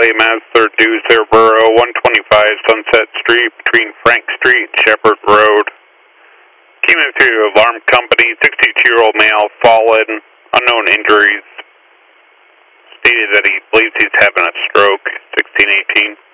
Mass 3rd Due, Cerbero, 125 Sunset Street between Frank Street and Shepherd Road. Came into alarm company, 62-year-old male, fallen, unknown injuries. Stated that he believes he's having a stroke, 1618.